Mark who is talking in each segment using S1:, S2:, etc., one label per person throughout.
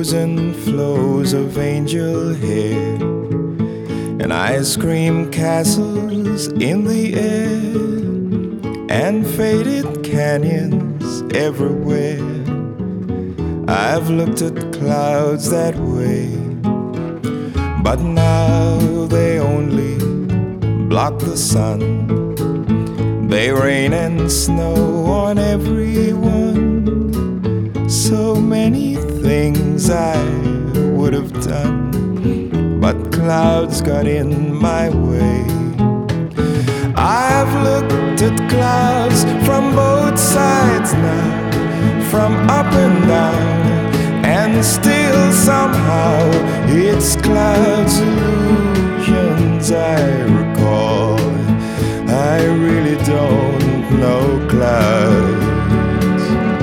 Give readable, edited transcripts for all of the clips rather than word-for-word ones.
S1: flows and flows of angel hair, and ice cream castles in the air, and faded canyons everywhere. I've looked at clouds that way, but now they only block the sun. They rain and snow on everyone. So many things I would have done, but clouds got in my way. I've looked at clouds from both sides now, from up and down, and still somehow it's clouds' illusions I recall. I really don't know clouds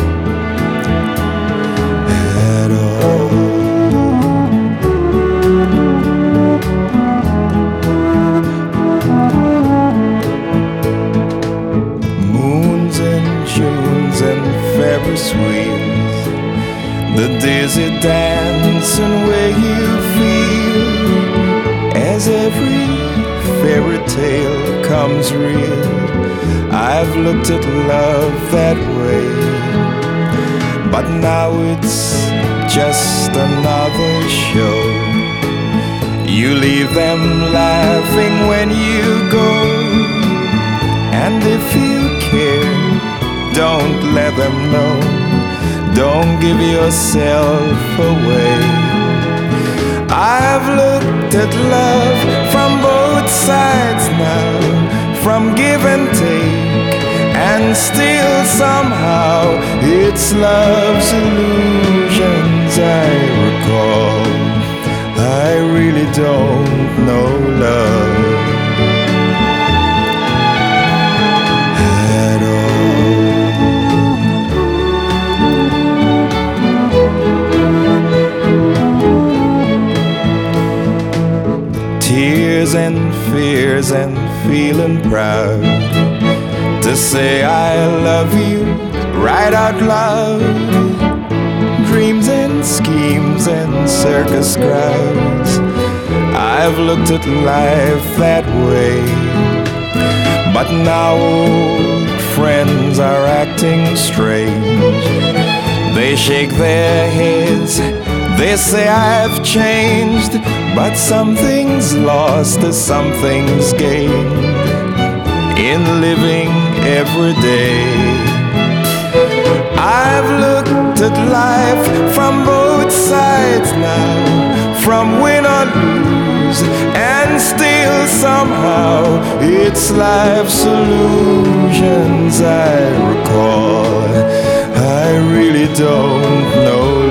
S1: at all. Moons and Junes and Ferris wheels, the dizzy dance and way you feel as every fairy tale comes real. I've looked at love that way, but now it's just another show. You leave them laughing when you go, and if you care, don't let them know. Don't give yourself away. I've looked at love from both sides now, from give and take, and still somehow it's love's illusions I recall. I really don't know love at all. Tears and fears and feeling proud to say I love you right out loud. Dreams and schemes and circus crowds, I've looked at life that way, but now old friends are acting strange. They shake their heads, they say I've changed, but something's lost as something's gained in living every day. I've looked at life from both sides now, from win or lose, and still somehow it's life's illusions I recall. I really don't know